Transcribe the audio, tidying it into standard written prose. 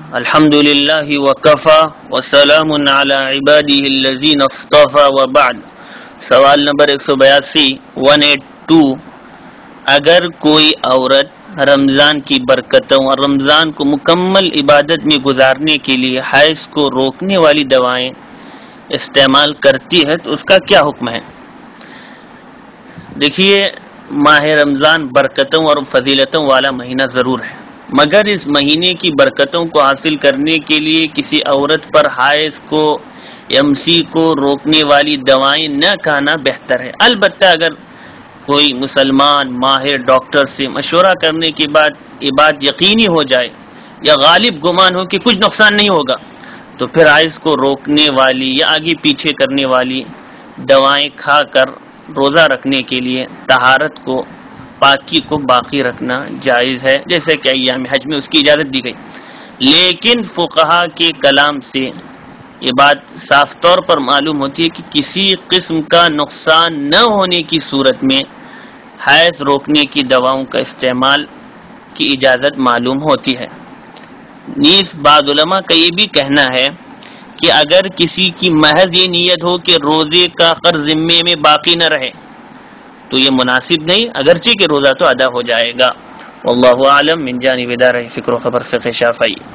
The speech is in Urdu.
الحمد للہ وکفا وسلام علی عباده الذین اصطفى وبعد۔ سوال نمبر 182 اگر کوئی عورت رمضان کی برکتوں اور رمضان کو مکمل عبادت میں گزارنے کے لیے حیض کو روکنے والی دوائیں استعمال کرتی ہے تو اس کا کیا حکم ہے؟ دیکھیے، ماہ رمضان برکتوں اور فضیلتوں والا مہینہ ضرور ہے، مگر اس مہینے کی برکتوں کو حاصل کرنے کے لیے کسی عورت پر حیض کو یمسی کو روکنے والی دوائیں نہ کھانا بہتر ہے۔ البتہ اگر کوئی مسلمان ماہر ڈاکٹر سے مشورہ کرنے کے بعد یہ بات یقینی ہو جائے یا غالب گمان ہو کہ کچھ نقصان نہیں ہوگا تو پھر حیض کو روکنے والی یا آگے پیچھے کرنے والی دوائیں کھا کر روزہ رکھنے کے لیے طہارت کو پاکی کو باقی رکھنا جائز ہے، جیسے کہ ایام حج میں اس کی اجازت دی گئی۔ لیکن فقہا کے کلام سے یہ بات صاف طور پر معلوم ہوتی ہے کہ کسی قسم کا نقصان نہ ہونے کی صورت میں حیض روکنے کی دواؤں کا استعمال کی اجازت معلوم ہوتی ہے۔ نیز بعض علماء کا یہ بھی کہنا ہے کہ اگر کسی کی محض یہ نیت ہو کہ روزے کا قرض ذمے میں باقی نہ رہے تو یہ مناسب نہیں، اگرچہ کہ روزہ تو ادا ہو جائے گا۔ واللہ اعلم۔ من جانب دار فکر و خبر فقہ شافعی۔